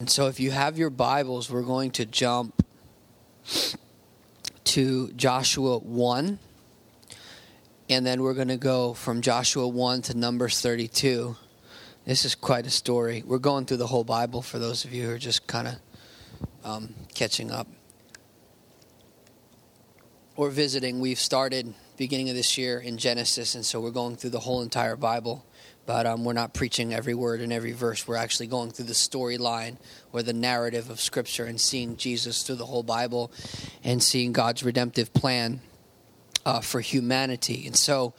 And so if you have your Bibles, we're going to jump to Joshua 1. And then we're going to go from Joshua 1 to Numbers 32. This is quite a story. We're going through the whole Bible for those of you who are just kind of catching up or visiting. We've started beginning of this year in Genesis, and so we're going through the whole entire Bible. But we're not preaching every word and every verse. We're actually going through the storyline or the narrative of Scripture and seeing Jesus through the whole Bible and seeing God's redemptive plan for humanity. And so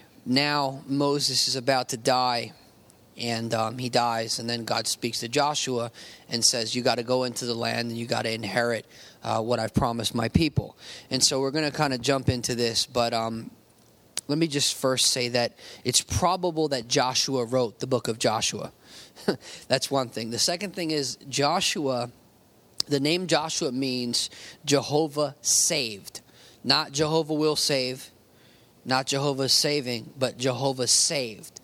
now Moses is about to die, and he dies, and then God speaks to Joshua and says, you got to go into the land and you got to inherit what I've promised my people. And so we're going to kind of jump into this, but let me just first say that it's probable that Joshua wrote the book of Joshua. That's one thing. The second thing is Joshua, the name Joshua means Jehovah saved. Not Jehovah will save, not Jehovah saving, but Jehovah saved.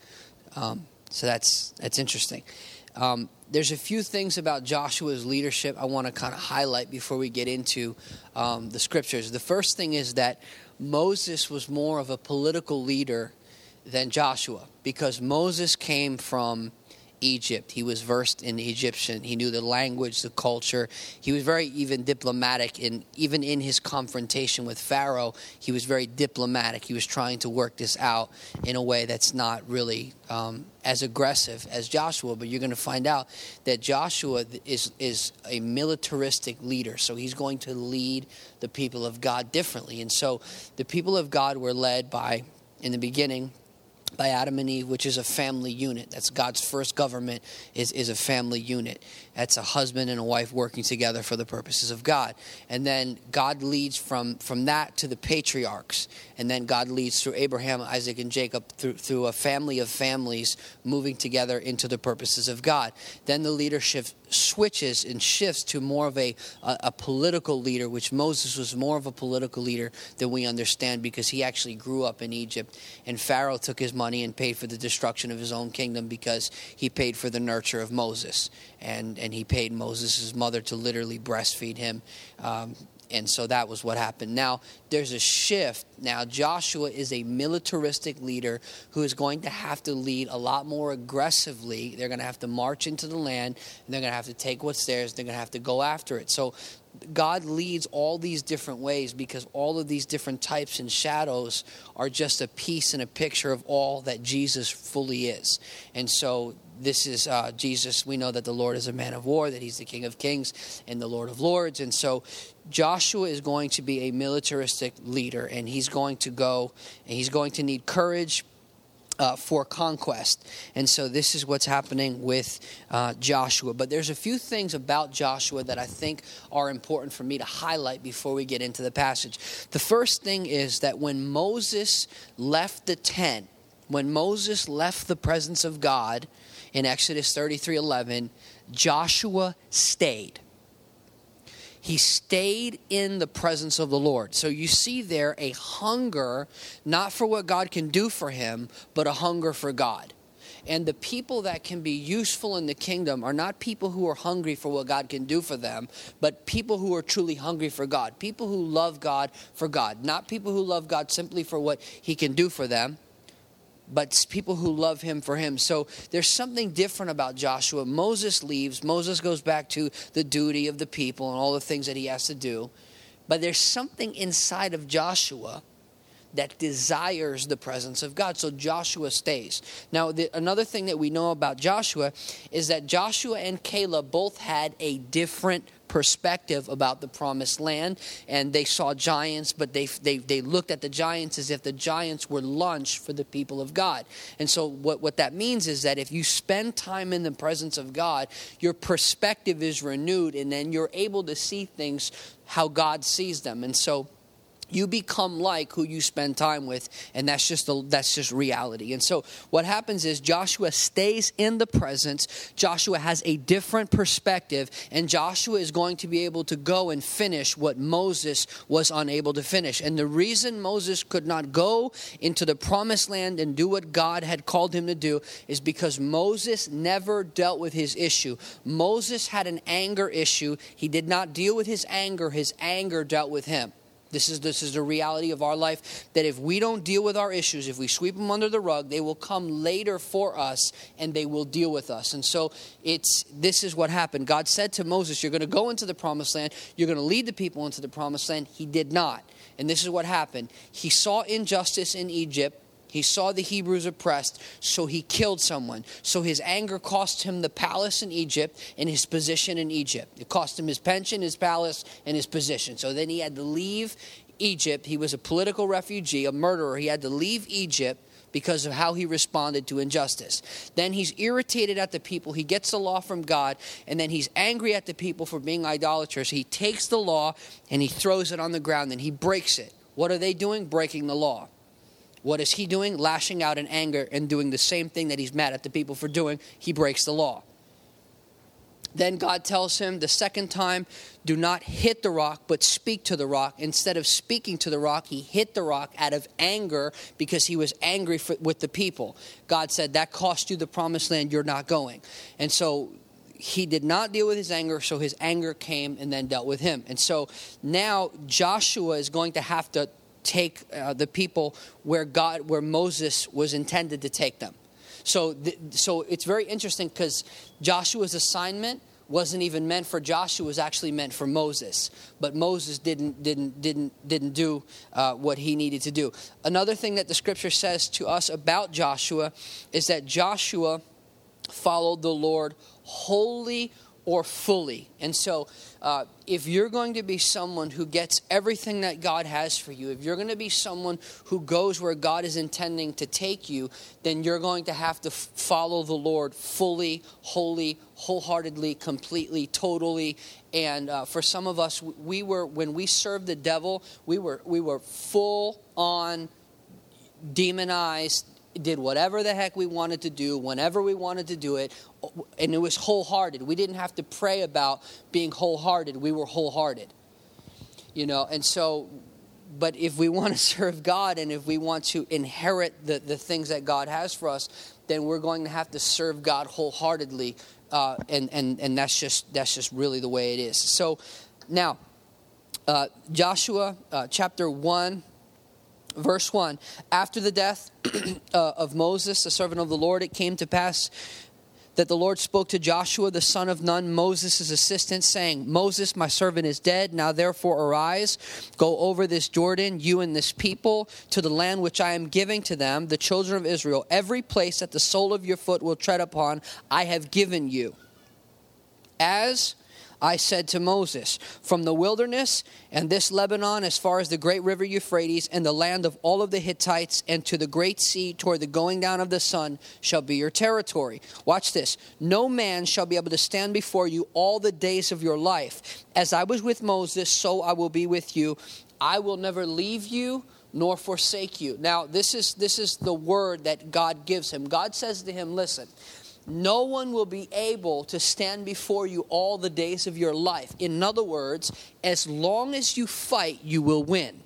So that's interesting. There's a few things about Joshua's leadership I want to kind of highlight before we get into the scriptures. The first thing is that Moses was more of a political leader than Joshua, because Moses came from Egypt. He was versed in Egyptian. He knew the language, the culture. He was very even diplomatic. Even in his confrontation with Pharaoh, he was very diplomatic. He was trying to work this out in a way that's not really as aggressive as Joshua. But you're going to find out that Joshua is a militaristic leader. So he's going to lead the people of God differently. And so the people of God were led by, in the beginning, by Adam and Eve, which is a family unit. That's God's first government, is a family unit. That's a husband and a wife working together for the purposes of God. And then God leads from that to the patriarchs. And then God leads through Abraham, Isaac, and Jacob through a family of families moving together into the purposes of God. Then the leadership switches and shifts to more of a political leader, which Moses was more of a political leader than we understand, because he actually grew up in Egypt. And Pharaoh took his money and paid for the destruction of his own kingdom because he paid for the nurture of Moses. And he paid Moses' mother to literally breastfeed him. And so that was what happened. Now, there's a shift. Now, Joshua is a militaristic leader who is going to have to lead a lot more aggressively. They're going to have to march into the land, and they're going to have to take what's theirs. They're going to have to go after it. So God leads all these different ways, because all of these different types and shadows are just a piece and a picture of all that Jesus fully is. And so this is Jesus. We know that the Lord is a man of war, that he's the King of Kings and the Lord of Lords. And so Joshua is going to be a militaristic leader, and he's going to go, and he's going to need courage for conquest. And so this is what's happening with Joshua. But there's a few things about Joshua that I think are important for me to highlight before we get into the passage. The first thing is that when Moses left the tent, when Moses left the presence of God in Exodus 33:11, Joshua stayed. He stayed in the presence of the Lord. So you see there a hunger, not for what God can do for him, but a hunger for God. And the people that can be useful in the kingdom are not people who are hungry for what God can do for them, but people who are truly hungry for God. People who love God for God. Not people who love God simply for what he can do for them, but people who love him for him. So there's something different about Joshua. Moses leaves. Moses goes back to the duty of the people and all the things that he has to do. But there's something inside of Joshua that desires the presence of God. So Joshua stays. Now, another thing that we know about Joshua is that Joshua and Caleb both had a different perspective about the promised land, and they saw giants, but they looked at the giants as if the giants were lunch for the people of God. And so what that means is that if you spend time in the presence of God, your perspective is renewed, and then you're able to see things how God sees them. And so You become like who you spend time with, and that's just reality. And so what happens is Joshua stays in the presence. Joshua has a different perspective, and Joshua is going to be able to go and finish what Moses was unable to finish. And the reason Moses could not go into the promised land and do what God had called him to do is because Moses never dealt with his issue. Moses had an anger issue. He did not deal with his anger dealt with him. This is the reality of our life, that if we don't deal with our issues, if we sweep them under the rug, they will come later for us and they will deal with us. And so this is what happened. God said to Moses, you're going to go into the promised land. You're going to lead the people into the promised land. He did not. And this is what happened. He saw injustice in Egypt. He saw the Hebrews oppressed, so he killed someone. So his anger cost him the palace in Egypt and his position in Egypt. It cost him his pension, his palace, and his position. So then he had to leave Egypt. He was a political refugee, a murderer. He had to leave Egypt because of how he responded to injustice. Then he's irritated at the people. He gets the law from God, and then he's angry at the people for being idolaters. He takes the law and he throws it on the ground and he breaks it. What are they doing? Breaking the law. What is he doing? Lashing out in anger and doing the same thing that he's mad at the people for doing. He breaks the law. Then God tells him the second time, do not hit the rock, but speak to the rock. Instead of speaking to the rock, he hit the rock out of anger because he was angry with the people. God said, that cost you the promised land, you're not going. And so he did not deal with his anger, so his anger came and then dealt with him. And so now Joshua is going to have to take the people where Moses was intended to take them. So it's very interesting because Joshua's assignment wasn't even meant for Joshua; it was actually meant for Moses. But Moses didn't do what he needed to do. Another thing that the Scripture says to us about Joshua is that Joshua followed the Lord wholly or fully. And so if you're going to be someone who gets everything that God has for you, if you're going to be someone who goes where God is intending to take you, then you're going to have to follow the Lord fully, wholly, wholeheartedly, completely, totally. And for some of us, when we served the devil, we were full on demonized, did whatever the heck we wanted to do, whenever we wanted to do it, and it was wholehearted. We didn't have to pray about being wholehearted. We were wholehearted. And so, but if we want to serve God and if we want to inherit the things that God has for us, then we're going to have to serve God wholeheartedly, and that's just really the way it is. So now, Joshua chapter 1, verse 1, after the death of Moses, the servant of the Lord, it came to pass that the Lord spoke to Joshua, the son of Nun, Moses' assistant, saying, Moses, my servant, is dead. Now therefore arise, go over this Jordan, you and this people, to the land which I am giving to them, the children of Israel. Every place that the sole of your foot will tread upon, I have given you. As I said to Moses, from the wilderness and this Lebanon as far as the great river Euphrates and the land of all of the Hittites and to the great sea toward the going down of the sun shall be your territory. Watch this. No man shall be able to stand before you all the days of your life. As I was with Moses, so I will be with you. I will never leave you nor forsake you. Now, this is the word that God gives him. God says to him, listen, no one will be able to stand before you all the days of your life. In other words, as long as you fight, you will win.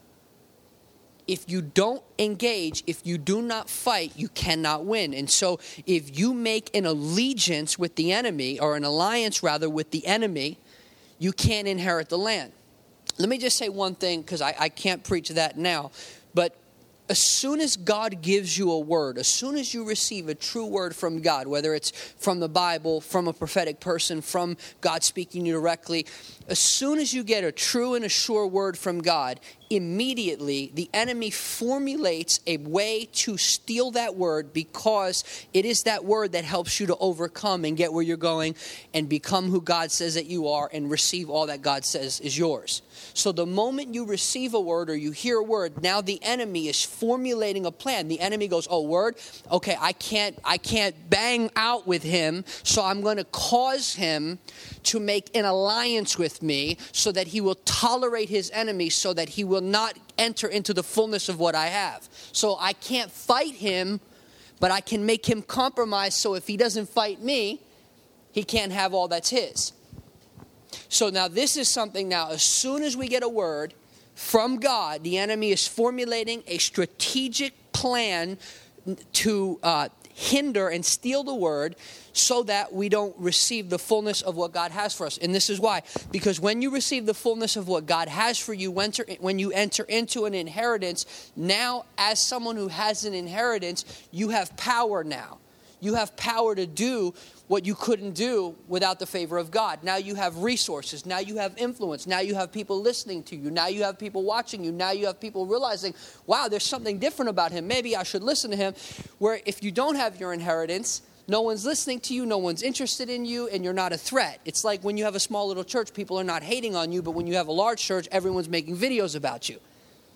If you don't engage, if you do not fight, you cannot win. And so if you make an allegiance with the enemy, or an alliance rather with the enemy, you can't inherit the land. Let me just say one thing, because I can't preach that now, but as soon as God gives you a word, as soon as you receive a true word from God, whether it's from the Bible, from a prophetic person, from God speaking to you directly, as soon as you get a true and a sure word from God, immediately the enemy formulates a way to steal that word, because it is that word that helps you to overcome and get where you're going and become who God says that you are and receive all that God says is yours. So the moment you receive a word or you hear a word, now the enemy is formulating a plan. The enemy goes, oh, word? Okay, I can't bang out with him, so I'm going to cause him to make an alliance with me so that he will tolerate his enemies so that he will not enter into the fullness of what I have. So I can't fight him, but I can make him compromise so if he doesn't fight me, he can't have all that's his. So now this is something now, as soon as we get a word from God, the enemy is formulating a strategic plan to hinder and steal the word so that we don't receive the fullness of what God has for us. And this is why. Because when you receive the fullness of what God has for you, when you enter into an inheritance, now as someone who has an inheritance, you have power now. You have power to do what you couldn't do without the favor of God. Now you have resources. Now you have influence. Now you have people listening to you. Now you have people watching you. Now you have people realizing, wow, there's something different about him. Maybe I should listen to him. Where if you don't have your inheritance, no one's listening to you, no one's interested in you, and you're not a threat. It's like when you have a small little church, people are not hating on you, but when you have a large church, everyone's making videos about you.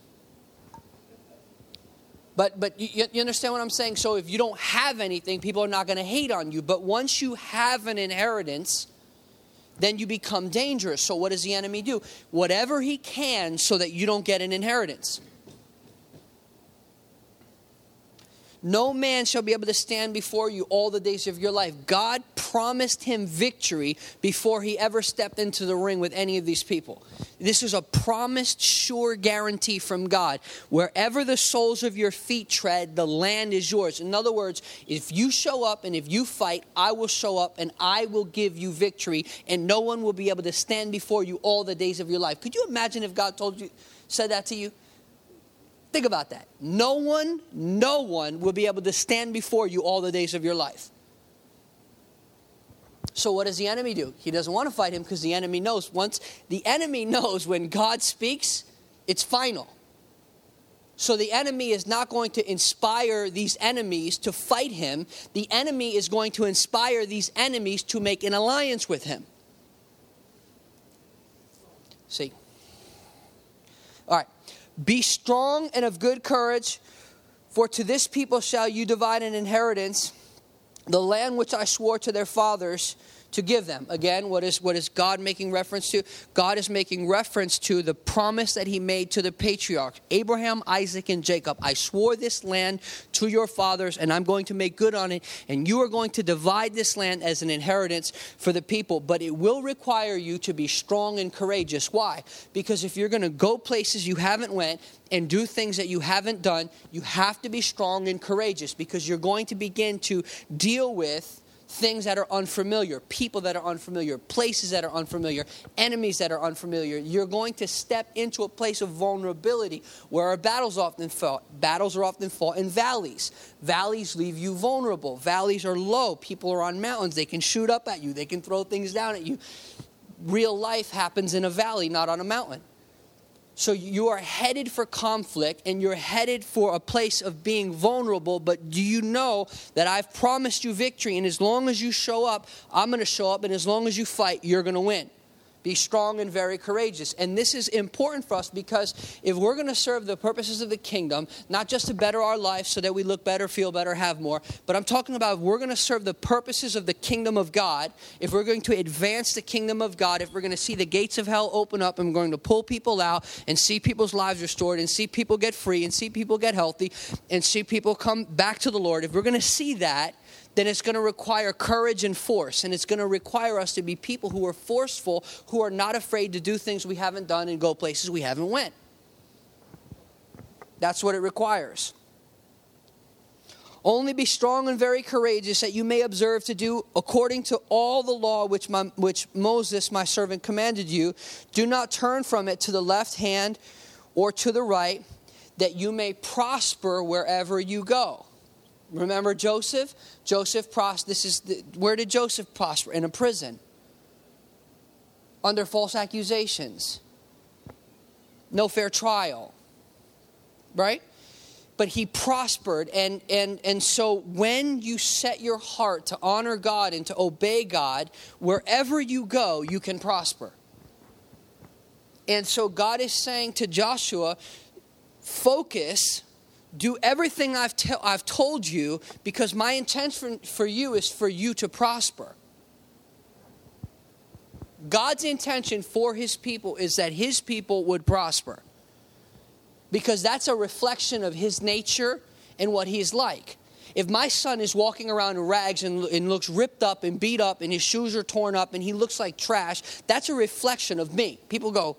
But you understand what I'm saying? So if you don't have anything, people are not going to hate on you. But once you have an inheritance, then you become dangerous. So what does the enemy do? Whatever he can so that you don't get an inheritance. No man shall be able to stand before you all the days of your life. God promised him victory before he ever stepped into the ring with any of these people. This is a promised, sure guarantee from God. Wherever the soles of your feet tread, the land is yours. In other words, if you show up and if you fight, I will show up and I will give you victory, and no one will be able to stand before you all the days of your life. Could you imagine if God said that to you? Think about that. No one will be able to stand before you all the days of your life. So what does the enemy do? He doesn't want to fight him because the enemy knows. Once the enemy knows when God speaks, it's final. So the enemy is not going to inspire these enemies to fight him. The enemy is going to inspire these enemies to make an alliance with him. See? All right. Be strong and of good courage, for to this people shall you divide an inheritance, the land which I swore to their fathers to give them. Again, what is God making reference to? God is making reference to the promise that he made to the patriarchs, Abraham, Isaac, and Jacob. I swore this land to your fathers, and I'm going to make good on it, and you are going to divide this land as an inheritance for the people. But it will require you to be strong and courageous. Why? Because if you're going to go places you haven't went and do things that you haven't done, you have to be strong and courageous, because you're going to begin to deal with things that are unfamiliar, people that are unfamiliar, places that are unfamiliar, enemies that are unfamiliar. You're going to step into a place of vulnerability where our battles are often fought. Battles are often fought in valleys. Valleys leave you vulnerable. Valleys are low. People are on mountains. They can shoot up at you. They can throw things down at you. Real life happens in a valley, not on a mountain. So you are headed for conflict, and you're headed for a place of being vulnerable. But do you know that I've promised you victory? And as long as you show up, I'm going to show up. And as long as you fight, you're going to win. Be strong and very courageous. And this is important for us, because if we're going to serve the purposes of the kingdom, not just to better our life so that we look better, feel better, have more, but I'm talking about if we're going to serve the purposes of the kingdom of God, if we're going to advance the kingdom of God, if we're going to see the gates of hell open up and we're going to pull people out and see people's lives restored and see people get free and see people get healthy and see people come back to the Lord, if we're going to see that, then it's going to require courage and force. And it's going to require us to be people who are forceful, who are not afraid to do things we haven't done and go places we haven't went. That's what it requires. Only be strong and very courageous, that you may observe to do according to all the law which Moses, my servant, commanded you. Do not turn from it to the left hand or to the right, that you may prosper wherever you go. Remember Joseph? Where did Joseph prosper? In a prison. Under false accusations. No fair trial. Right? But he prospered. And so when you set your heart to honor God and to obey God, wherever you go, you can prosper. And so God is saying to Joshua, focus. do everything I've told you, because my intention for you is for you to prosper. God's intention for his people is that his people would prosper, because that's a reflection of his nature and what he's like. If my son is walking around in rags and looks ripped up and beat up and his shoes are torn up and he looks like trash, that's a reflection of me. People go,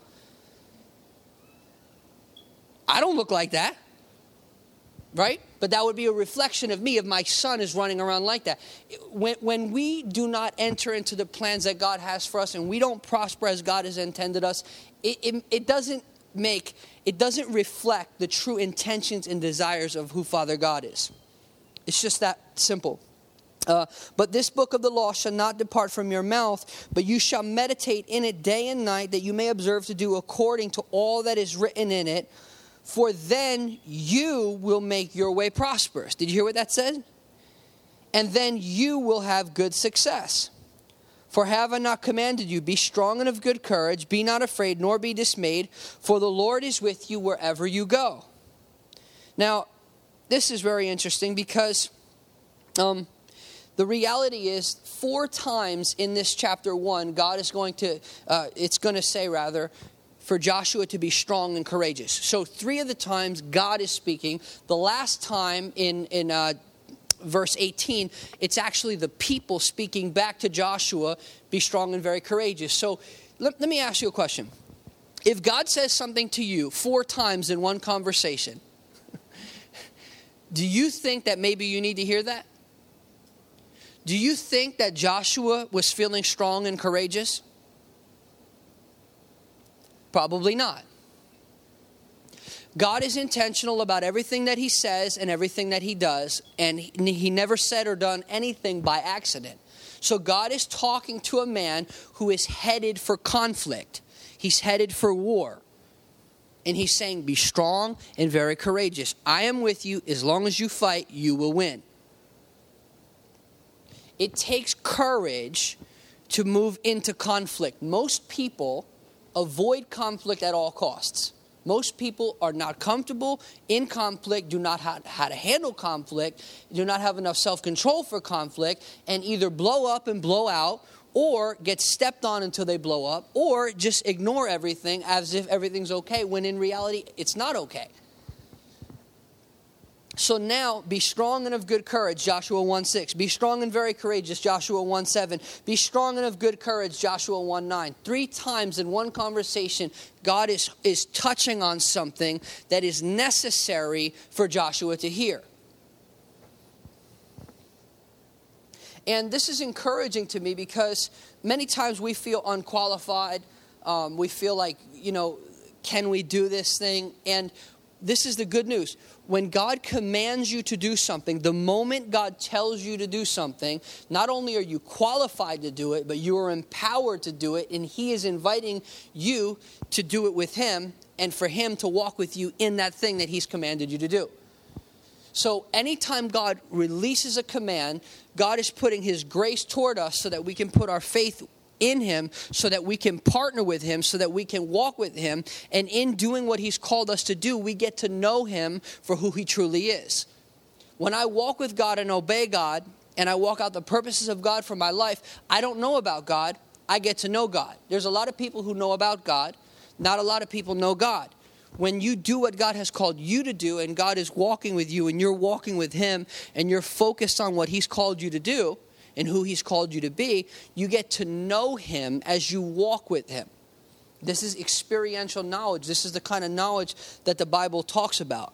I don't look like that, right? But that would be a reflection of me if my son is running around like that. When we do not enter into the plans that God has for us and we don't prosper as God has intended us, it doesn't reflect the true intentions and desires of who Father God is. It's just that simple. But this book of the law shall not depart from your mouth, but you shall meditate in it day and night, that you may observe to do according to all that is written in it. For then you will make your way prosperous. Did you hear what that said? And then you will have good success. For have I not commanded you, be strong and of good courage, be not afraid, nor be dismayed, for the Lord is with you wherever you go. Now, this is very interesting, because the reality is 4 times in this chapter 1, God is going to, for Joshua to be strong and courageous. So 3 of the times God is speaking. The last time in verse 18, it's actually the people speaking back to Joshua, be strong and very courageous. So let me ask you a question. If God says something to you 4 times in one conversation, do you think that maybe you need to hear that? Do you think that Joshua was feeling strong and courageous? Probably not. God is intentional about everything that he says and everything that he does, and he never said or done anything by accident. So God is talking to a man who is headed for conflict. He's headed for war. And he's saying, be strong and very courageous. I am with you. As long as you fight, you will win. It takes courage to move into conflict. Most people avoid conflict at all costs. Most people are not comfortable in conflict, do not know how to handle conflict, do not have enough self-control for conflict, and either blow up and blow out, or get stepped on until they blow up, or just ignore everything as if everything's okay, when in reality, it's not okay. So now, be strong and of good courage, Joshua 1:6. Be strong and very courageous, Joshua 1:7. Be strong and of good courage, Joshua 1:9. 3 times in one conversation, God is touching on something that is necessary for Joshua to hear. And this is encouraging to me, because many times we feel unqualified. We feel like, can we do this thing? And this is the good news. When God commands you to do something, the moment God tells you to do something, not only are you qualified to do it, but you are empowered to do it. And he is inviting you to do it with him, and for him to walk with you in that thing that he's commanded you to do. So anytime God releases a command, God is putting his grace toward us so that we can put our faith in him, so that we can partner with him, so that we can walk with him. And in doing what he's called us to do, we get to know him for who he truly is. When I walk with God and obey God, and I walk out the purposes of God for my life, I don't know about God, I get to know God. There's a lot of people who know about God. Not a lot of people know God. When you do what God has called you to do, and God is walking with you, and you're walking with him, and you're focused on what he's called you to do and who he's called you to be, you get to know him as you walk with him. This is experiential knowledge. This is the kind of knowledge that the Bible talks about.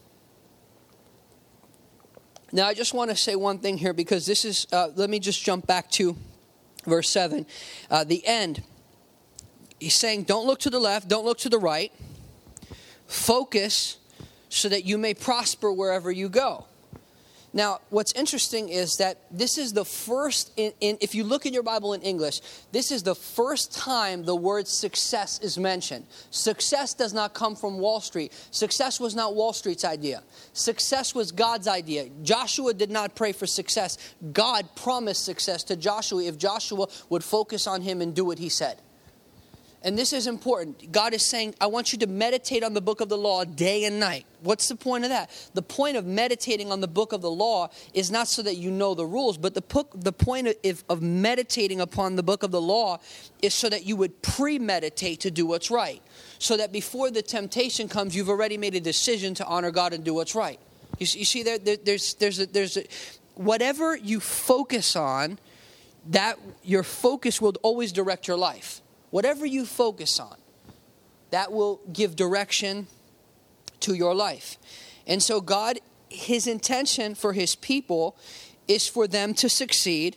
Now, I just want to say one thing here, because this is, let me just jump back to verse 7. The end. He's saying, don't look to the left, don't look to the right. Focus so that you may prosper wherever you go. Now, what's interesting is that this is the first, if you look in your Bible in English, this is the first time the word success is mentioned. Success does not come from Wall Street. Success was not Wall Street's idea. Success was God's idea. Joshua did not pray for success. God promised success to Joshua if Joshua would focus on him and do what he said. And this is important. God is saying, I want you to meditate on the book of the law day and night. What's the point of that? The point of meditating on the book of the law is not so that you know the rules, but the point of meditating upon the book of the law is so that you would premeditate to do what's right. So that before the temptation comes, you've already made a decision to honor God and do what's right. You see, there's whatever you focus on, that your focus will always direct your life. Whatever you focus on, that will give direction to your life. And so God, his intention for his people is for them to succeed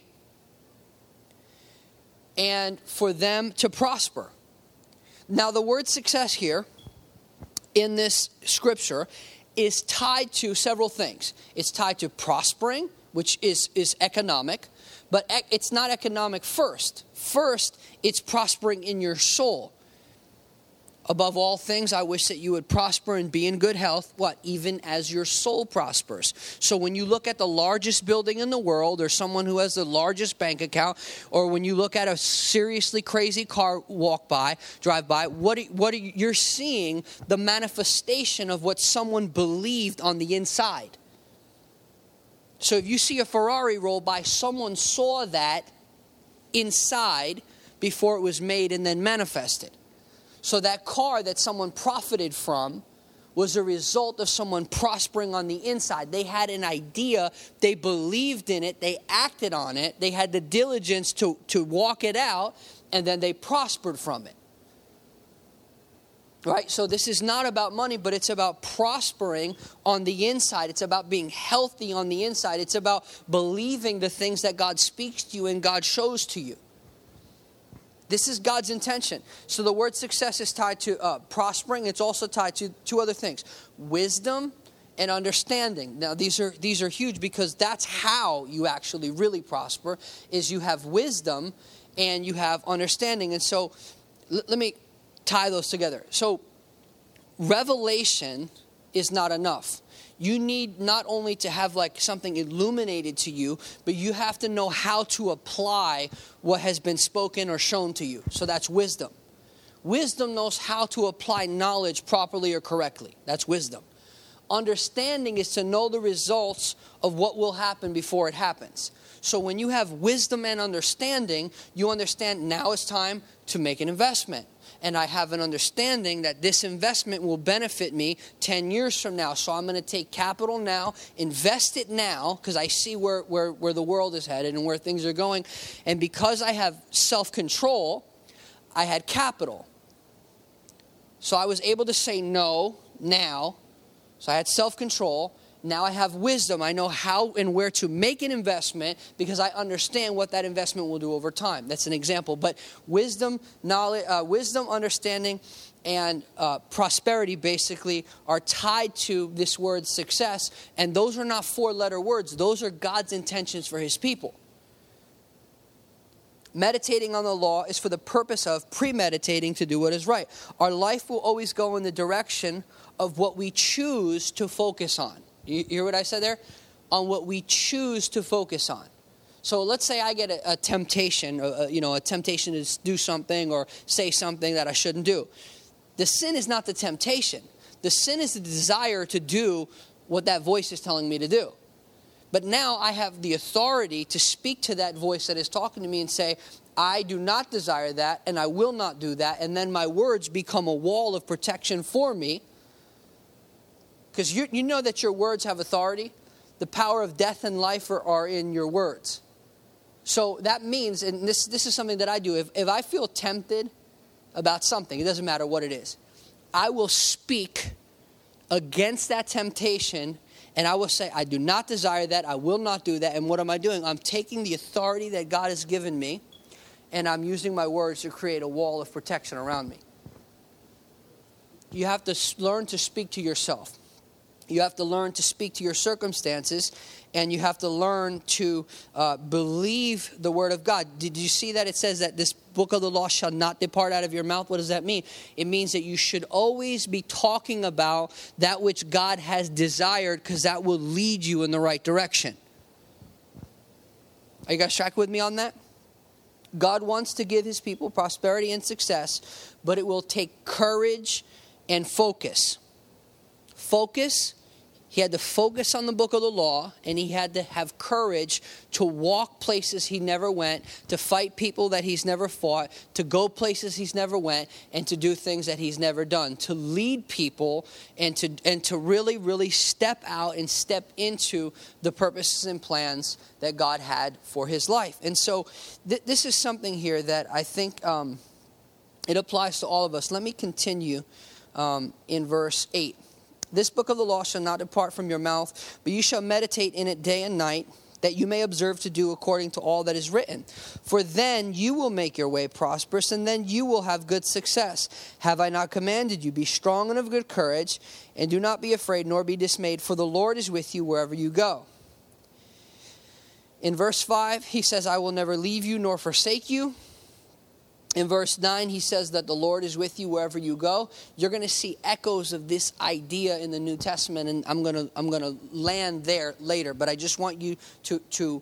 and for them to prosper. Now, the word success here in this scripture is tied to several things. It's tied to prospering, which is economic. But it's not economic first. First, it's prospering in your soul. Above all things, I wish that you would prosper and be in good health. What? Even as your soul prospers. So when you look at the largest building in the world, or someone who has the largest bank account, or when you look at a seriously crazy car drive by, you're seeing the manifestation of what someone believed on the inside. So if you see a Ferrari roll by, someone saw that inside before it was made and then manifested. So that car that someone profited from was a result of someone prospering on the inside. They had an idea, they believed in it, they acted on it, they had the diligence to walk it out, and then they prospered from it. Right? So this is not about money, but it's about prospering on the inside. It's about being healthy on the inside. It's about believing the things that God speaks to you and God shows to you. This is God's intention. So the word success is tied to prospering. It's also tied to two other things: wisdom and understanding. Now these are huge, because that's how you actually really prosper, is you have wisdom and you have understanding. And so let me tie those together. So revelation is not enough. You need not only to have like something illuminated to you, but you have to know how to apply what has been spoken or shown to you. So that's wisdom. Wisdom knows how to apply knowledge properly or correctly. That's wisdom. Understanding is to know the results of what will happen before it happens. So when you have wisdom and understanding, you understand now it's time to make an investment. And I have an understanding that this investment will benefit me 10 years from now. So I'm going to take capital now, invest it now, because I see where the world is headed and where things are going. And because I have self-control, I had capital. So I was able to say no now. So I had self-control. Now I have wisdom. I know how and where to make an investment because I understand what that investment will do over time. That's an example. But wisdom, knowledge, understanding, and prosperity basically are tied to this word success. And those are not four-letter words. Those are God's intentions for his people. Meditating on the law is for the purpose of premeditating to do what is right. Our life will always go in the direction of what we choose to focus on. You hear what I said there? On what we choose to focus on. So let's say I get a temptation, a temptation to do something or say something that I shouldn't do. The sin is not the temptation. The sin is the desire to do what that voice is telling me to do. But now I have the authority to speak to that voice that is talking to me and say, I do not desire that and I will not do that. And then my words become a wall of protection for me. Because you know that your words have authority. The power of death and life are in your words. So that means, and this is something that I do, if I feel tempted about something, it doesn't matter what it is, I will speak against that temptation and I will say, I do not desire that, I will not do that. And what am I doing? I'm taking the authority that God has given me and I'm using my words to create a wall of protection around me. You have to learn to speak to yourself. You have to learn to speak to your circumstances, and you have to learn to believe the word of God. Did you see that it says that this book of the law shall not depart out of your mouth? What does that mean? It means that you should always be talking about that which God has desired, because that will lead you in the right direction. Are you guys tracking with me on that? God wants to give his people prosperity and success, but it will take courage and focus. Focus. He had to focus on the book of the law, and he had to have courage to walk places he never went, to fight people that he's never fought, to go places he's never went, and to do things that he's never done, to lead people and to really, really step out and step into the purposes and plans that God had for his life. And so this is something here that I think it applies to all of us. Let me continue in verse 8. This book of the law shall not depart from your mouth, but you shall meditate in it day and night, that you may observe to do according to all that is written. For then you will make your way prosperous, and then you will have good success. Have I not commanded you? Be strong and of good courage, and do not be afraid nor be dismayed, for the Lord is with you wherever you go. In verse 5, he says, I will never leave you nor forsake you. In verse 9, he says that the Lord is with you wherever you go. You're going to see echoes of this idea in the New Testament, and I'm going to land there later. But I just want you to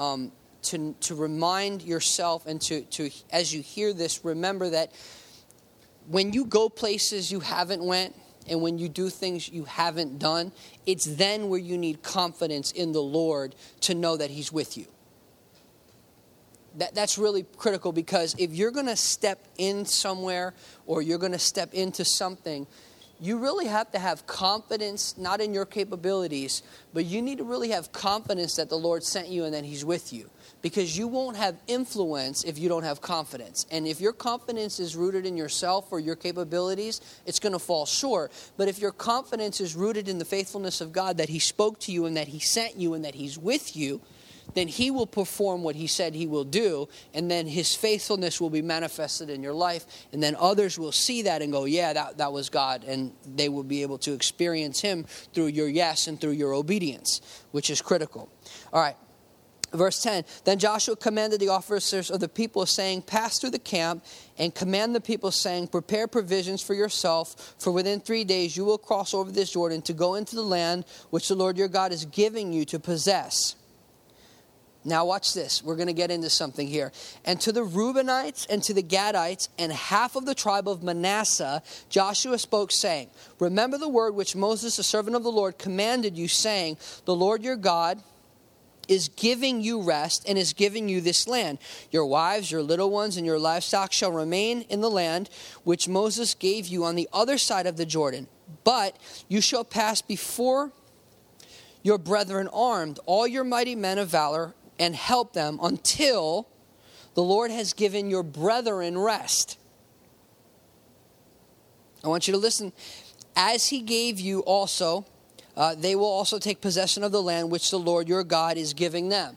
remind yourself and to as you hear this, remember that when you go places you haven't went, and when you do things you haven't done, it's then where you need confidence in the Lord to know that he's with you. That's really critical, because if you're going to step in somewhere or you're going to step into something, you really have to have confidence, not in your capabilities, but you need to really have confidence that the Lord sent you and that he's with you. Because you won't have influence if you don't have confidence. And if your confidence is rooted in yourself or your capabilities, it's going to fall short. But if your confidence is rooted in the faithfulness of God, that he spoke to you and that he sent you and that he's with you, then he will perform what he said he will do, and then his faithfulness will be manifested in your life, and then others will see that and go, yeah, that was God, and they will be able to experience him through your yes and through your obedience, which is critical. All right, verse 10, then Joshua commanded the officers of the people, saying, pass through the camp and command the people, saying, prepare provisions for yourself, for within 3 days you will cross over this Jordan to go into the land which the Lord your God is giving you to possess. Now watch this. We're going to get into something here. And to the Reubenites and to the Gadites and half of the tribe of Manasseh, Joshua spoke, saying, remember the word which Moses, the servant of the Lord, commanded you, saying, the Lord your God is giving you rest and is giving you this land. Your wives, your little ones, and your livestock shall remain in the land which Moses gave you on the other side of the Jordan. But you shall pass before your brethren armed, all your mighty men of valor, and help them until the Lord has given your brethren rest. I want you to listen. As he gave you also, they will also take possession of the land which the Lord your God is giving them.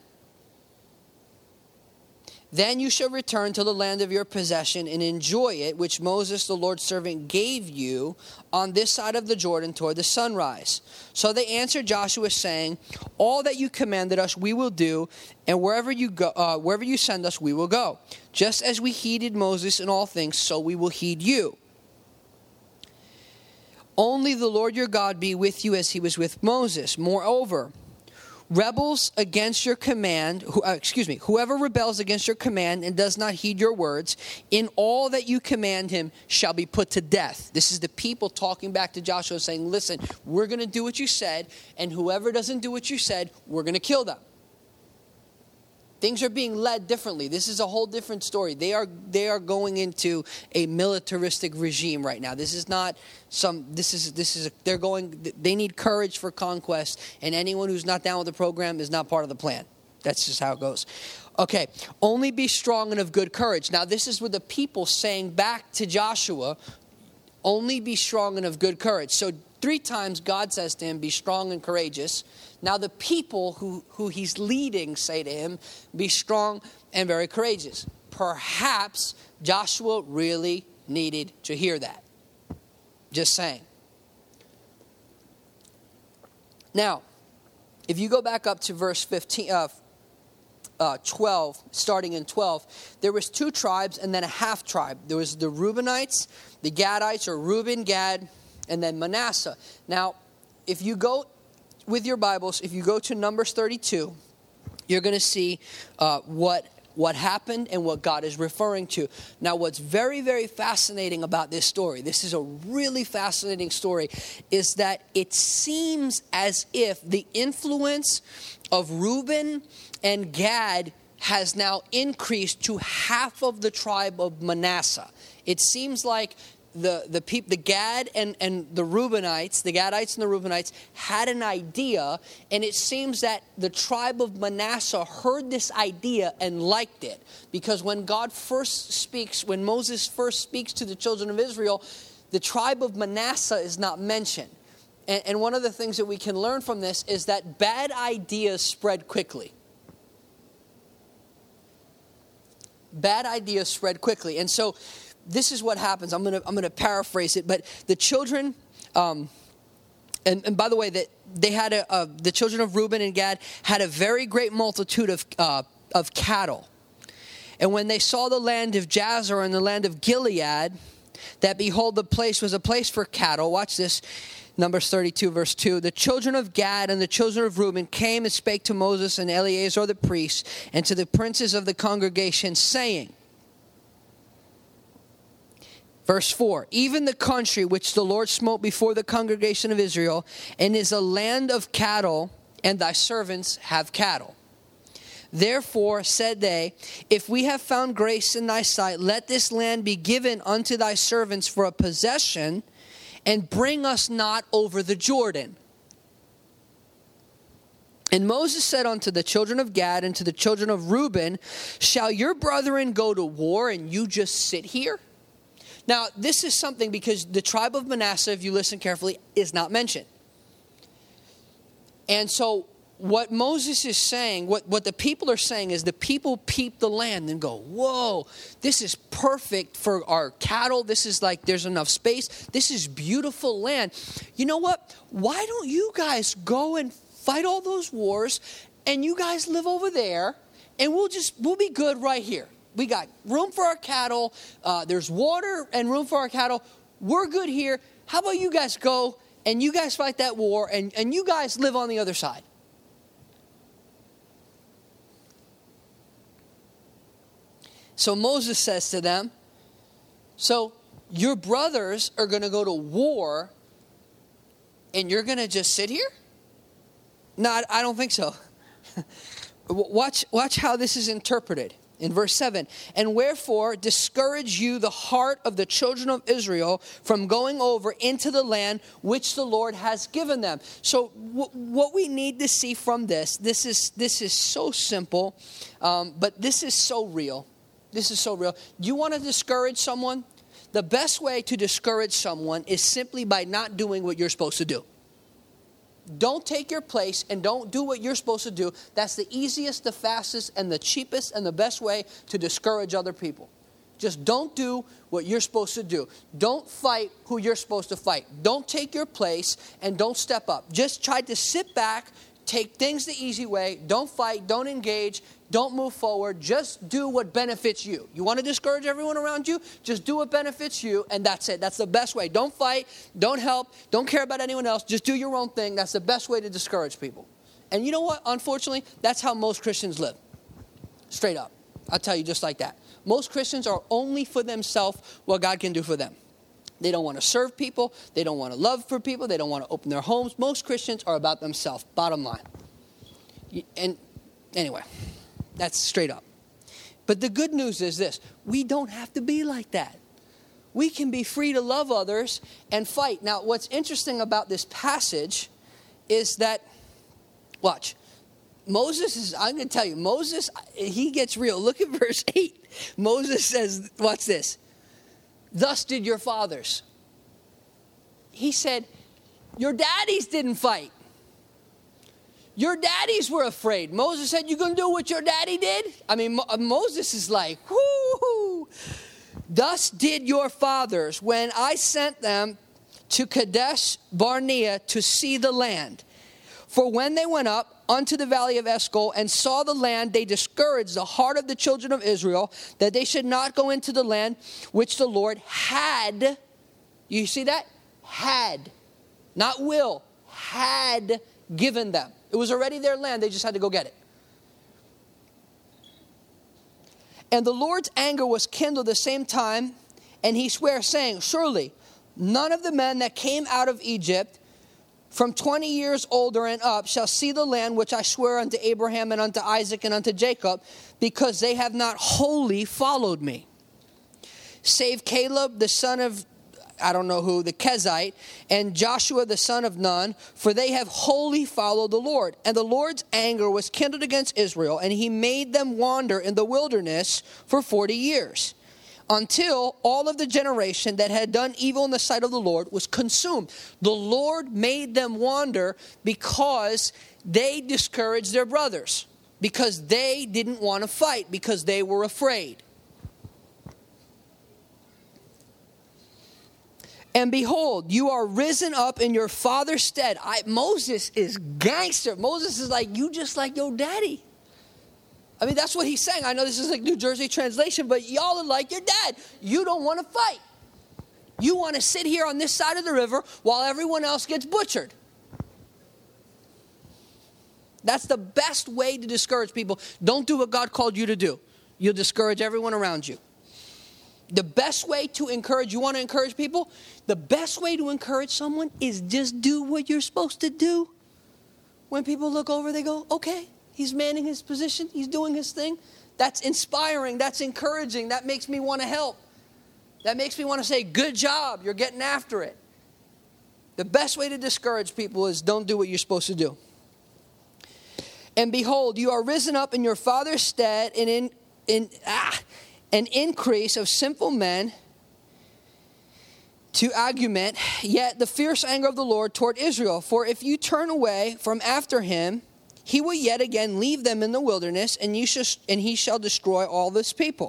Then you shall return to the land of your possession and enjoy it, which Moses, the Lord's servant, gave you on this side of the Jordan toward the sunrise. So they answered Joshua, saying, all that you commanded us we will do, and wherever you go, wherever you send us we will go. Just as we heeded Moses in all things, so we will heed you. Only the Lord your God be with you as he was with Moses. Moreover, rebels against your command, whoever rebels against your command and does not heed your words, in all that you command him shall be put to death. This is the people talking back to Joshua, saying, listen, we're going to do what you said, and whoever doesn't do what you said, we're going to kill them. Things are being led differently. This is a whole different story. They are going into a militaristic regime right now. This is not they need courage for conquest, and anyone who's not down with the program is not part of the plan. That's just how it goes. Okay, only be strong and of good courage. Now this is what the people saying back to Joshua, only be strong and of good courage. So 3 times God says to him, be strong and courageous. Now the people who he's leading say to him, be strong and very courageous. Perhaps Joshua really needed to hear that. Just saying. Now, if you go back up to verse 12, starting in 12, there was 2 tribes and then a half tribe. There was the Reubenites, the Gadites, or Reuben, Gad, and then Manasseh. Now, if you go with your Bibles, if you go to Numbers 32, you're going to see what what happened and what God is referring to. Now, what's very, very fascinating about this story, this is a really fascinating story, is that it seems as if the influence of Reuben and Gad has now increased to half of the tribe of Manasseh. It seems like the Gad and the Reubenites, the Gadites and the Reubenites had an idea, and it seems that the tribe of Manasseh heard this idea and liked it. Because when when Moses first speaks to the children of Israel, the tribe of Manasseh is not mentioned. And one of the things that we can learn from this is that bad ideas spread quickly. Bad ideas spread quickly. And so this is what happens. I'm gonna paraphrase it, but the children, and by the way, that they had the children of Reuben and Gad had a very great multitude of cattle, and when they saw the land of Jazer and the land of Gilead, that behold, the place was a place for cattle. Watch this. Numbers 32, verse 2. The children of Gad and the children of Reuben came and spake to Moses and Eleazar the priest and to the princes of the congregation, saying, verse 4, even the country which the Lord smote before the congregation of Israel, and is a land of cattle, and thy servants have cattle. Therefore said they, if we have found grace in thy sight, let this land be given unto thy servants for a possession, and bring us not over the Jordan. And Moses said unto the children of Gad and to the children of Reuben, shall your brethren go to war and you just sit here? Now, this is something because the tribe of Manasseh, if you listen carefully, is not mentioned. And so what Moses is saying, what the people are saying is the people peep the land and go, whoa, this is perfect for our cattle. This is like there's enough space. This is beautiful land. You know what? Why don't you guys go and fight all those wars and you guys live over there and we'll be good right here. We got room for our cattle. There's water and room for our cattle. We're good here. How about you guys go and you guys fight that war and you guys live on the other side? So Moses says to them, so your brothers are going to go to war and you're going to just sit here? No, I don't think so. Watch how this is interpreted. In verse 7, and wherefore discourage you the heart of the children of Israel from going over into the land which the Lord has given them. So what we need to see from this is so simple, but this is so real. This is so real. You want to discourage someone? The best way to discourage someone is simply by not doing what you're supposed to do. Don't take your place and don't do what you're supposed to do. That's the easiest, the fastest, and the cheapest, and the best way to discourage other people. Just don't do what you're supposed to do. Don't fight who you're supposed to fight. Don't take your place and don't step up. Just try to sit back, take things the easy way. Don't fight, don't engage, don't move forward. Just do what benefits you. You want to discourage everyone around you? Just do what benefits you, and that's it. That's the best way. Don't fight, don't help, don't care about anyone else. Just do your own thing. That's the best way to discourage people. And you know what? Unfortunately, that's how most Christians live. Straight up. I'll tell you just like that. Most Christians are only for themselves what God can do for them. They don't want to serve people. They don't want to love for people. They don't want to open their homes. Most Christians are about themselves, bottom line. And anyway, that's straight up. But the good news is this. We don't have to be like that. We can be free to love others and fight. Now, what's interesting about this passage is that, watch, I'm going to tell you, Moses, he gets real. Look at verse 8. Moses says, watch this. Thus did your fathers. He said, your daddies didn't fight. Your daddies were afraid. Moses said, you going to do what your daddy did? I mean, Moses is like, whoo. Thus did your fathers when I sent them to Kadesh Barnea to see the land. For when they went up unto the valley of Eshcol and saw the land, they discouraged the heart of the children of Israel that they should not go into the land which the Lord had, you see that? Had, not will, had given them. It was already their land, they just had to go get it. And the Lord's anger was kindled the same time, and he sware, saying, surely none of the men that came out of Egypt from 20 years older and up shall see the land which I swear unto Abraham and unto Isaac and unto Jacob, because they have not wholly followed me. Save Caleb the son of, I don't know who, the Kenizzite, and Joshua the son of Nun, for they have wholly followed the Lord. And the Lord's anger was kindled against Israel, and he made them wander in the wilderness for 40 years, until all of the generation that had done evil in the sight of the Lord was consumed. The Lord made them wander because they discouraged their brothers, because they didn't want to fight, because they were afraid. And behold, you are risen up in your father's stead. Moses is gangster. Moses is like, you just like your daddy. I mean, that's what he's saying. I know this is like New Jersey translation, but y'all are like your dad. You don't want to fight. You want to sit here on this side of the river while everyone else gets butchered. That's the best way to discourage people. Don't do what God called you to do. You'll discourage everyone around you. The best way to encourage, you want to encourage people? The best way to encourage someone is just do what you're supposed to do. When people look over, they go, okay, he's manning his position. He's doing his thing. That's inspiring. That's encouraging. That makes me want to help. That makes me want to say, good job. You're getting after it. The best way to discourage people is don't do what you're supposed to do. And behold, you are risen up in your father's stead and an increase of sinful men to augment, yet the fierce anger of the Lord toward Israel. For if you turn away from after him, he will yet again leave them in the wilderness, and he shall destroy all this people.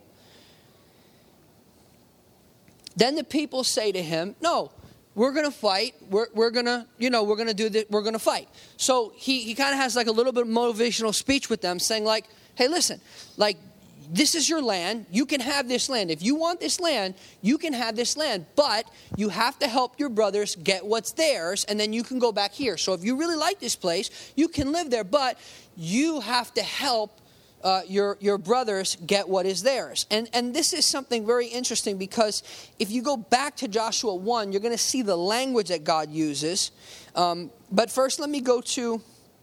Then the people say to him, no, we're going to fight. We're going to, we're going to do this. We're going to fight. So he kind of has like a little bit of motivational speech with them, saying like, hey, listen, like, this is your land. You can have this land. If you want this land, you can have this land. But you have to help your brothers get what's theirs, and then you can go back here. So if you really like this place, you can live there. But you have to help your brothers get what is theirs. And this is something very interesting, because if you go back to Joshua 1, you're going to see the language that God uses. But first, let me go to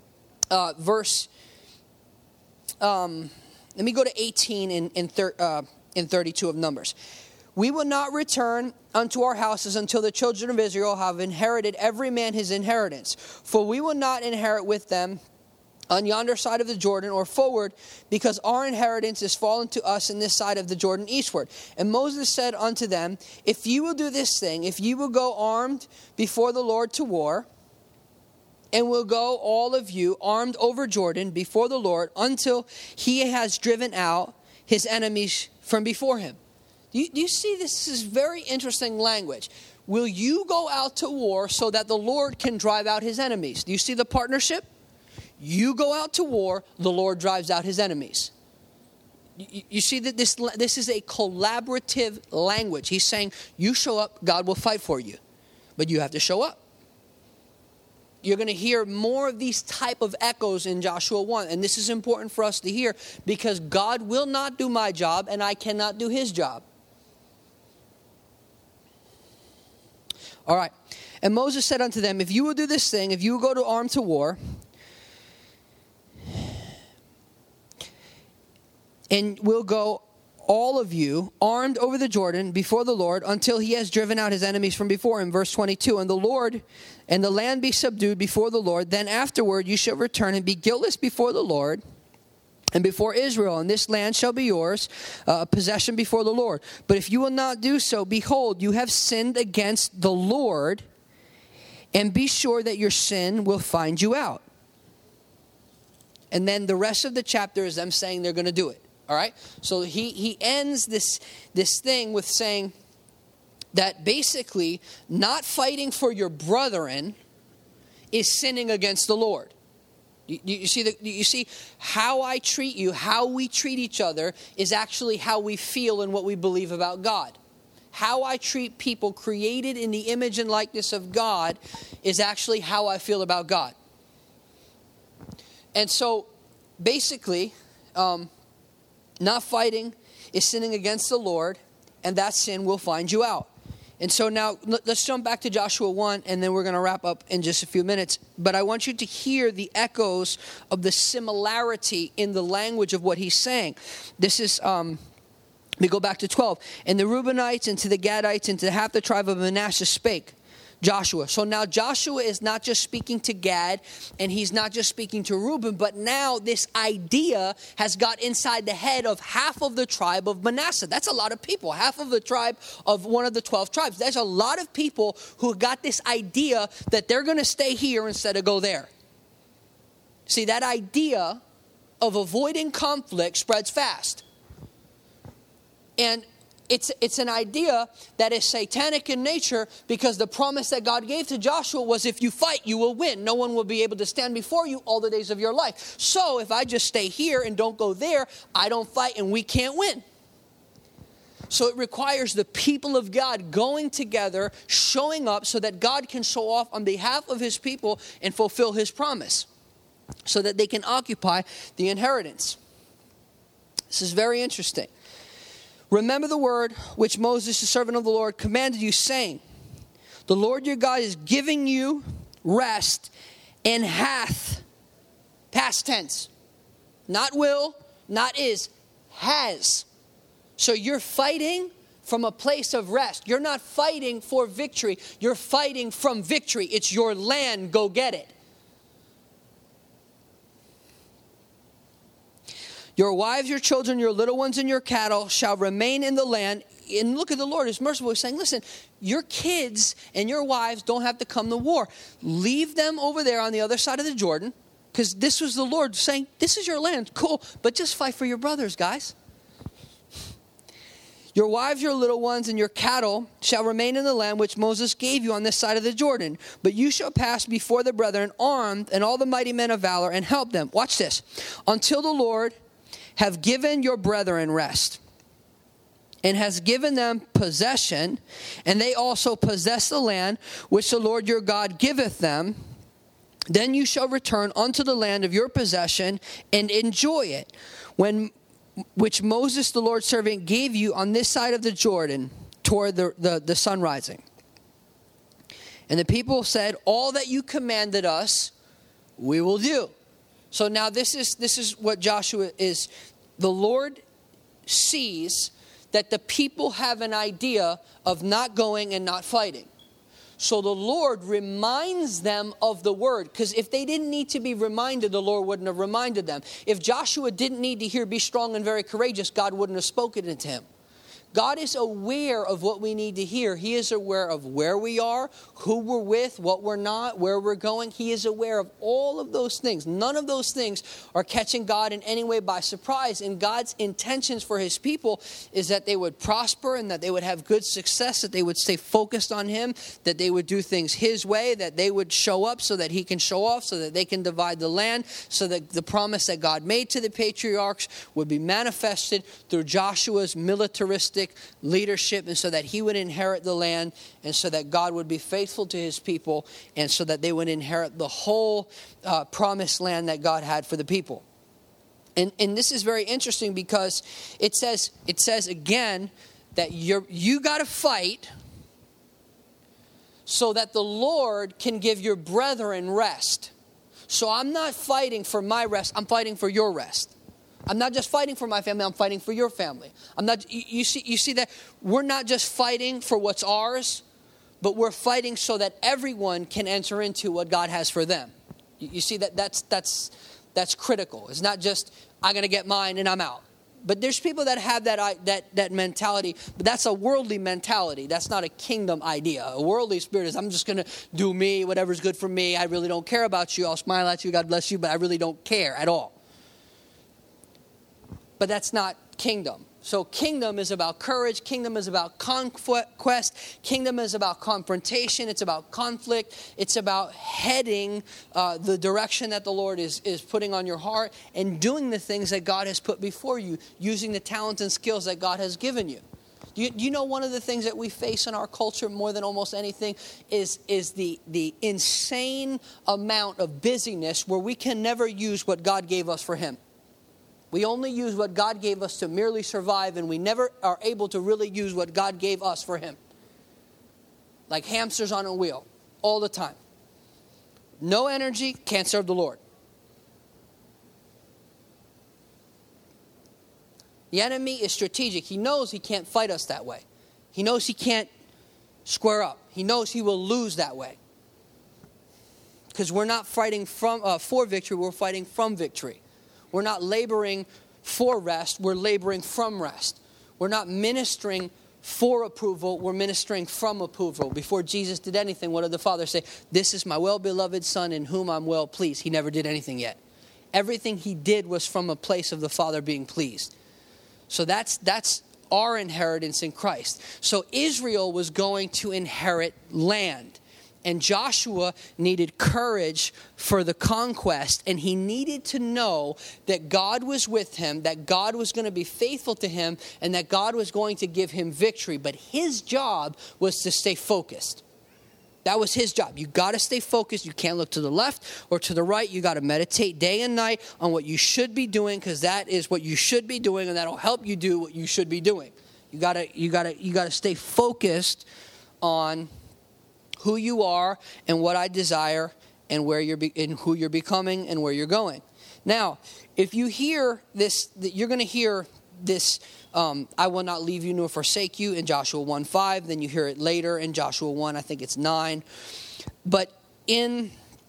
let me go to 18 in 32 of Numbers. We will not return unto our houses until the children of Israel have inherited every man his inheritance. For we will not inherit with them on yonder side of the Jordan or forward, because our inheritance is fallen to us in this side of the Jordan eastward. And Moses said unto them, if you will do this thing, if you will go armed before the Lord to war, and will go all of you armed over Jordan before the Lord until he has driven out his enemies from before him. Do you see this is very interesting language? Will you go out to war so that the Lord can drive out his enemies? Do you see the partnership? You go out to war, the Lord drives out his enemies. You see that this is a collaborative language. He's saying, you show up, God will fight for you. But you have to show up. You're going to hear more of these type of echoes in Joshua 1. And this is important for us to hear, because God will not do my job and I cannot do his job. All right. And Moses said unto them, if you will do this thing, if you will go to arm to war, and will go all of you armed over the Jordan before the Lord until he has driven out his enemies from before him. Verse 22, and the land be subdued before the Lord. Then afterward you shall return and be guiltless before the Lord and before Israel. And this land shall be yours, possession before the Lord. But if you will not do so, behold, you have sinned against the Lord, and be sure that your sin will find you out. And then the rest of the chapter is them saying they're going to do it. All right, so he ends this thing with saying that basically not fighting for your brethren is sinning against the Lord. You see how I treat you, how we treat each other is actually how we feel and what we believe about God. How I treat people created in the image and likeness of God is actually how I feel about God. And so basically, not fighting is sinning against the Lord, and that sin will find you out. And so now let's jump back to Joshua 1, and then we're going to wrap up in just a few minutes. But I want you to hear the echoes of the similarity in the language of what he's saying. This is, we go back to 12. And the Reubenites and to the Gadites and to half the tribe of Manasseh spake Joshua. So now Joshua is not just speaking to Gad, and he's not just speaking to Reuben, but now this idea has got inside the head of half of the tribe of Manasseh. That's a lot of people. Half of the tribe of one of the 12 tribes. There's a lot of people who got this idea that they're going to stay here instead of go there. See, that idea of avoiding conflict spreads fast. And it's an idea that is satanic in nature, because the promise that God gave to Joshua was, if you fight, you will win. No one will be able to stand before you all the days of your life. So if I just stay here and don't go there, I don't fight and we can't win. So it requires the people of God going together, showing up so that God can show off on behalf of his people and fulfill his promise, so that they can occupy the inheritance. This is very interesting. Remember the word which Moses, the servant of the Lord, commanded you, saying, the Lord your God is giving you rest, and hath, past tense, not will, not is, has. So you're fighting from a place of rest. You're not fighting for victory. You're fighting from victory. It's your land. Go get it. Your wives, your children, your little ones, and your cattle shall remain in the land. And look at the Lord is merciful. He's saying, listen, your kids and your wives don't have to come to war. Leave them over there on the other side of the Jordan. Because this was the Lord saying, this is your land. Cool. But just fight for your brothers, guys. Your wives, your little ones, and your cattle shall remain in the land which Moses gave you on this side of the Jordan. But you shall pass before the brethren armed, and all the mighty men of valor, and help them. Watch this. Until the Lord have given your brethren rest, and has given them possession, and they also possess the land which the Lord your God giveth them. Then you shall return unto the land of your possession and enjoy it, which Moses the Lord's servant gave you on this side of the Jordan toward the sun rising. And the people said, all that you commanded us, we will do. So now this is what Joshua is. The Lord sees that the people have an idea of not going and not fighting. So the Lord reminds them of the word. Because if they didn't need to be reminded, the Lord wouldn't have reminded them. If Joshua didn't need to hear, be strong and very courageous, God wouldn't have spoken it to him. God is aware of what we need to hear. He is aware of where we are, who we're with, what we're not, where we're going. He is aware of all of those things. None of those things are catching God in any way by surprise. And God's intentions for his people is that they would prosper and that they would have good success, that they would stay focused on him, that they would do things his way, that they would show up so that he can show off, so that they can divide the land, so that the promise that God made to the patriarchs would be manifested through Joshua's militaristic leadership, and so that he would inherit the land, and so that God would be faithful to his people, and so that they would inherit the whole promised land that God had for the people. And this is very interesting, because it says again that you got to fight so that the Lord can give your brethren rest. So I'm not fighting for my rest, I'm fighting for your rest. I'm not just fighting for my family, I'm fighting for your family. You see that we're not just fighting for what's ours, but we're fighting so that everyone can enter into what God has for them. You see that's critical. It's not just I'm going to get mine and I'm out. But there's people that have that mentality, but that's a worldly mentality. That's not a kingdom idea. A worldly spirit is, I'm just going to do me, whatever's good for me. I really don't care about you. I'll smile at you, God bless you, but I really don't care at all. But that's not kingdom. So kingdom is about courage. Kingdom is about conquest. Kingdom is about confrontation. It's about conflict. It's about heading the direction that the Lord is putting on your heart, and doing the things that God has put before you, using the talents and skills that God has given you. You know, one of the things that we face in our culture more than almost anything is the insane amount of busyness where we can never use what God gave us for him. We only use what God gave us to merely survive, and we never are able to really use what God gave us for Him. Like hamsters on a wheel, all the time. No energy, can't serve the Lord. The enemy is strategic. He knows he can't fight us that way. He knows he can't square up. He knows he will lose that way. Because we're not fighting for victory, we're fighting from victory. We're not laboring for rest, we're laboring from rest. We're not ministering for approval, we're ministering from approval. Before Jesus did anything, what did the Father say? This is my well-beloved Son in whom I'm well pleased. He never did anything yet. Everything he did was from a place of the Father being pleased. So that's our inheritance in Christ. So Israel was going to inherit land. And Joshua needed courage for the conquest, and he needed to know that God was with him, that God was going to be faithful to him, and that God was going to give him victory. But his job was to stay focused. That was his job. You got to stay focused. You can't look to the left or to the right. You got to meditate day and night on what you should be doing, because that is what you should be doing, and that'll help you do what you should be doing. You got to stay focused on who you are and what I desire and where and who you're becoming and where you're going. Now, if you hear this, you're going to hear this, I will not leave you nor forsake you in Joshua 1:5. Then you hear it later in Joshua 1, I think it's 9. But in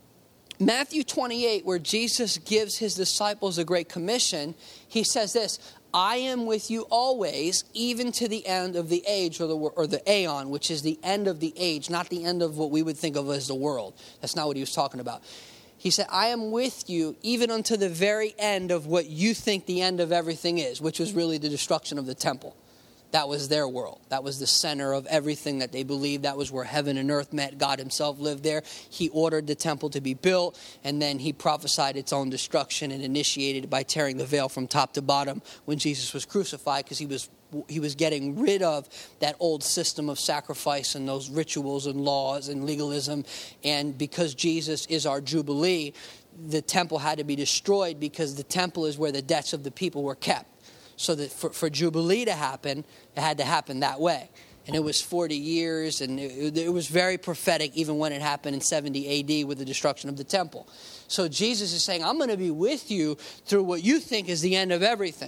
Matthew 28, where Jesus gives his disciples a great commission, he says this, I am with you always, even to the end of the age, or the aeon, which is the end of the age, not the end of what we would think of as the world. That's not what he was talking about. He said, I am with you even unto the very end of what you think the end of everything is, which was really the destruction of the temple. That was their world. That was the center of everything that they believed. That was where heaven and earth met. God himself lived there. He ordered the temple to be built, and then he prophesied its own destruction and initiated it by tearing the veil from top to bottom when Jesus was crucified, because he was getting rid of that old system of sacrifice and those rituals and laws and legalism. And because Jesus is our Jubilee, the temple had to be destroyed, because the temple is where the debts of the people were kept. So that for Jubilee to happen, it had to happen that way. And it was 40 years, and it was very prophetic even when it happened in 70 A.D. with the destruction of the temple. So Jesus is saying, I'm going to be with you through what you think is the end of everything.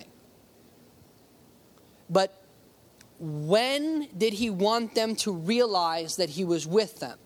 But when did he want them to realize that he was with them?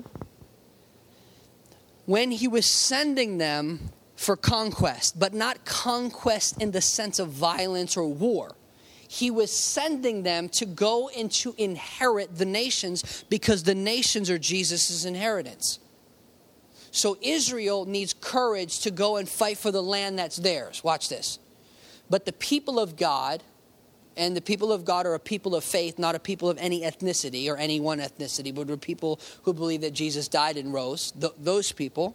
When he was sending them for conquest, but not conquest in the sense of violence or war. He was sending them to go and to inherit the nations, because the nations are Jesus' inheritance. So Israel needs courage to go and fight for the land that's theirs. Watch this. But the people of God, and the people of God are a people of faith, not a people of any ethnicity or any one ethnicity, but we're people who believe that Jesus died and rose. Those people,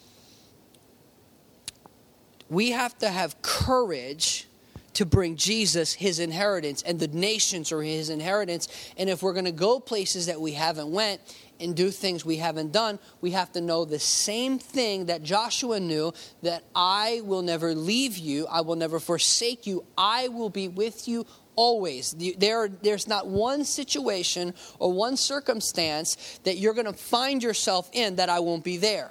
we have to have courage to bring Jesus his inheritance, and the nations are his inheritance. And if we're going to go places that we haven't went and do things we haven't done, we have to know the same thing that Joshua knew, that I will never leave you, I will never forsake you, I will be with you always. There's not one situation or one circumstance that you're going to find yourself in that I won't be there.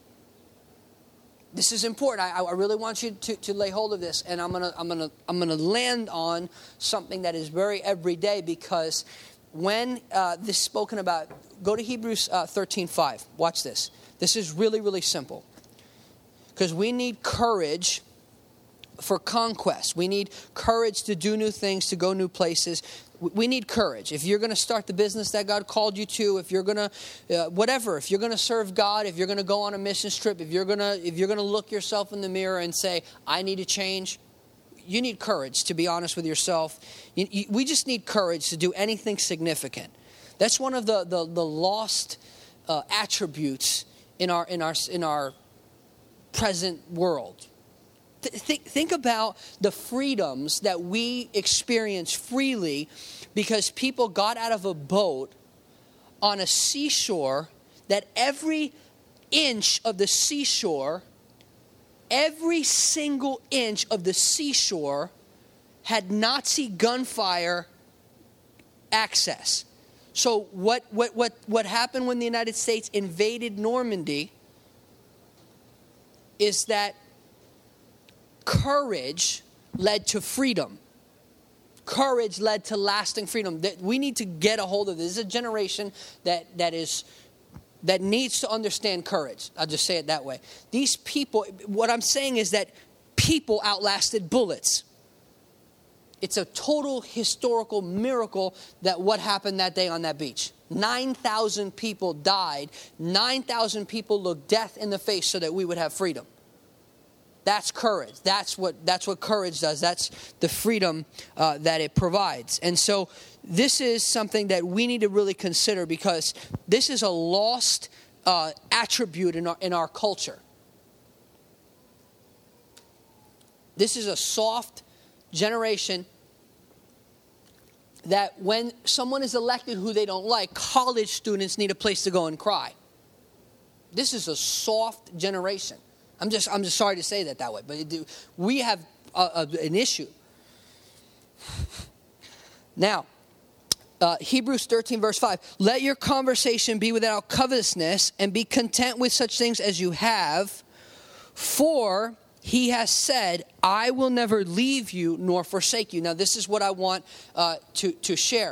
This is important. I really want you to lay hold of this, and I'm gonna land on something that is very everyday, because when this is spoken about, go to Hebrews 13:5. Watch this. This is really, really simple, because we need courage for conquest. We need courage to do new things, to go new places. We need courage. If you're going to start the business that God called you to, if you're going to, whatever, if you're going to serve God, if you're going to go on a mission trip, if you're going to look yourself in the mirror and say, I need to change, you need courage, to be honest with yourself. We just need courage to do anything significant. That's one of the lost attributes in our present world. Think about the freedoms that we experience freely because people got out of a boat on a seashore, that every inch of the seashore every single inch of the seashore had Nazi gunfire access. So what happened when the United States invaded Normandy is that courage led to freedom. Courage led to lasting freedom. That we need to get a hold of this. This is a generation that needs to understand courage. I'll just say it that way. These people, what I'm saying is that people outlasted bullets. It's a total historical miracle that what happened that day on that beach. 9,000 people died. 9,000 people looked death in the face so that we would have freedom. That's courage. That's what courage does. That's the freedom that it provides. And so this is something that we need to really consider, because this is a lost attribute in our culture. This is a soft generation that when someone is elected who they don't like, college students need a place to go and cry. This is a soft generation. I'm just sorry to say that way, but we have an issue. Now, Hebrews 13 verse 5, let your conversation be without covetousness, and be content with such things as you have, for he has said, I will never leave you nor forsake you. Now, this is what I want to share.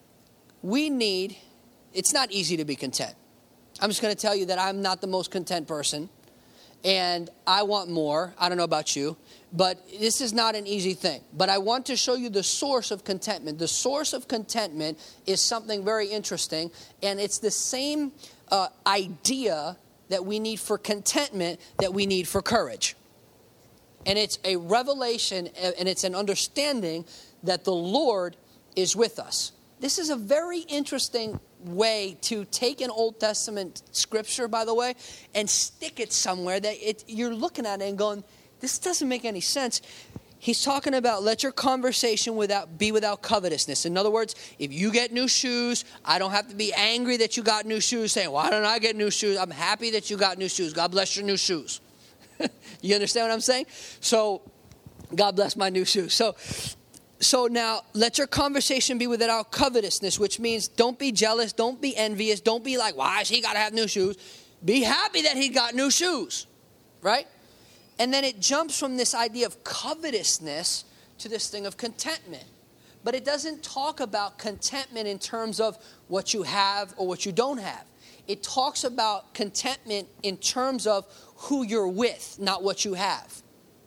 It's not easy to be content. I'm just going to tell you that I'm not the most content person, and I want more. I don't know about you, but this is not an easy thing. But I want to show you the source of contentment. The source of contentment is something very interesting, and it's the same idea that we need for contentment that we need for courage. And it's a revelation, and it's an understanding that the Lord is with us. This is a very interesting way to take an Old Testament scripture, by the way, and stick it somewhere that you're looking at it and going, this doesn't make any sense. He's talking about let your conversation be without covetousness. In other words, if you get new shoes, I don't have to be angry that you got new shoes, saying, why don't I get new shoes? I'm happy that you got new shoes. God bless your new shoes. You understand what I'm saying? So, God bless my new shoes. So now, let your conversation be without covetousness, which means don't be jealous, don't be envious, don't be like, why has he got to have new shoes? Be happy that he got new shoes, right? And then it jumps from this idea of covetousness to this thing of contentment. But it doesn't talk about contentment in terms of what you have or what you don't have. It talks about contentment in terms of who you're with, not what you have.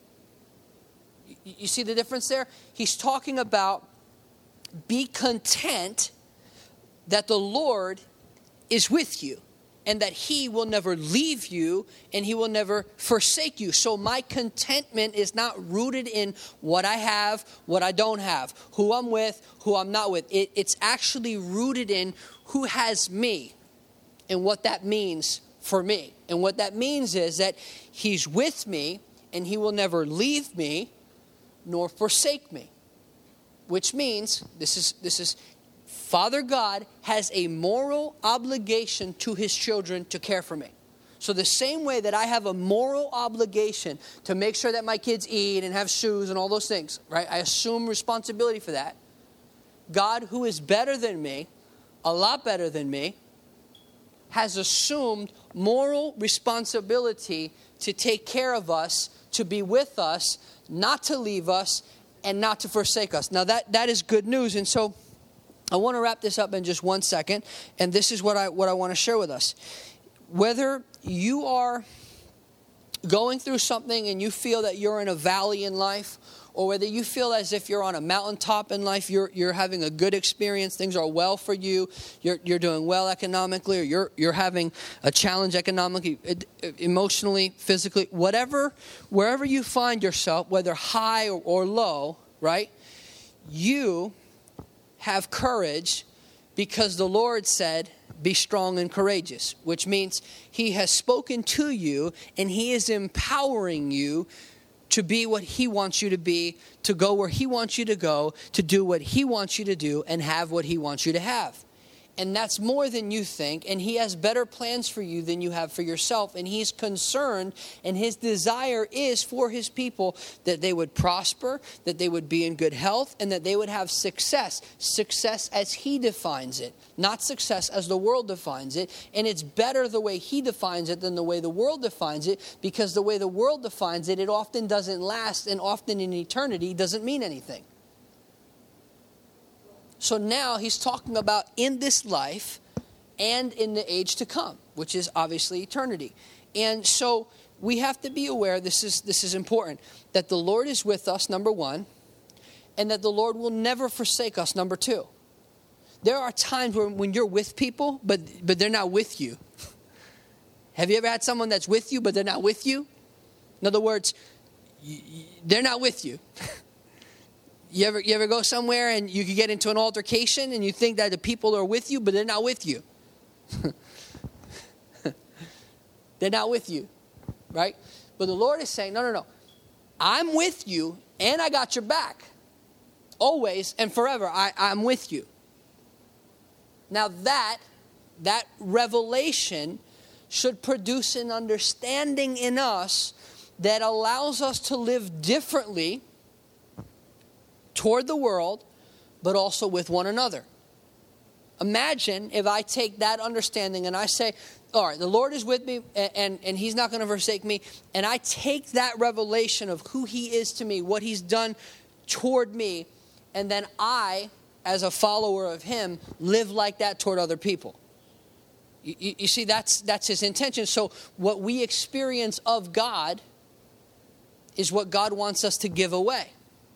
You see the difference there? He's talking about be content that the Lord is with you, and that he will never leave you, and he will never forsake you. So my contentment is not rooted in what I have, what I don't have, who I'm with, who I'm not with. It's actually rooted in who has me and what that means for me. And what that means is that he's with me, and he will never leave me nor forsake me. Which means, this is Father God has a moral obligation to his children to care for me. So the same way that I have a moral obligation to make sure that my kids eat and have shoes and all those things, right? I assume responsibility for that. God, who is better than me, a lot better than me, has assumed moral responsibility to take care of us, to be with us, not to leave us, and not to forsake us. Now that is good news. And so I want to wrap this up in just 1 second. And this is what I want to share with us. Whether you are going through something and you feel that you're in a valley in life, or whether you feel as if you're on a mountaintop in life, you're having a good experience, things are well for you, you're doing well economically, or you're having a challenge economically, emotionally, physically, wherever you find yourself, whether high or low, right? You have courage because the Lord said, be strong and courageous, which means he has spoken to you and he is empowering you to be what he wants you to be, to go where he wants you to go, to do what he wants you to do, and have what he wants you to have. And that's more than you think. And he has better plans for you than you have for yourself. And he's concerned, and his desire is for his people that they would prosper, that they would be in good health, and that they would have success. Success as he defines it, not success as the world defines it. And it's better the way he defines it than the way the world defines it, because the way the world defines it, it often doesn't last, and often in eternity doesn't mean anything. So now he's talking about in this life and in the age to come, which is obviously eternity. And so we have to be aware, this is important, that the Lord is with us, number one, and that the Lord will never forsake us, number two. There are times when you're with people, but they're not with you. Have you ever had someone that's with you, but they're not with you? In other words, they're not with you. You ever go somewhere and you can get into an altercation and you think that the people are with you, but they're not with you. They're not with you, right? But the Lord is saying, no. I'm with you and I got your back. Always and forever, I'm with you. Now that revelation should produce an understanding in us that allows us to live differently toward the world, but also with one another. Imagine if I take that understanding and I say, all right, the Lord is with me and he's not going to forsake me. And I take that revelation of who he is to me, what he's done toward me, and then I, as a follower of him, live like that toward other people. You see, that's his intention. So what we experience of God is what God wants us to give away.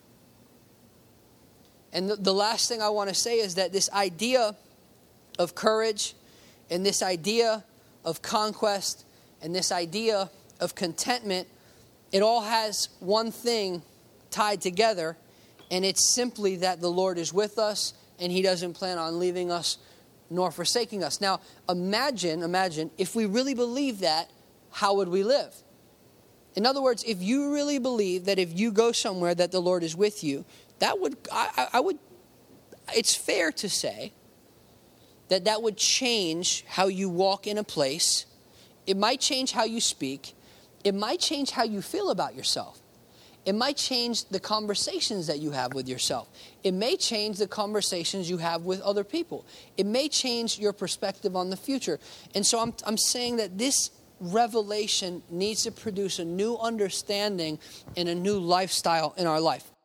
And the last thing I want to say is that this idea of courage and this idea of conquest and this idea of contentment, it all has one thing tied together, and it's simply that the Lord is with us and he doesn't plan on leaving us nor forsaking us. Now, imagine if we really believe that, how would we live? In other words, if you really believe that if you go somewhere that the Lord is with you, that would, it's fair to say that would change how you walk in a place. It might change how you speak. It might change how you feel about yourself. It might change the conversations that you have with yourself. It may change the conversations you have with other people. It may change your perspective on the future. And so I'm saying that this revelation needs to produce a new understanding and a new lifestyle in our life.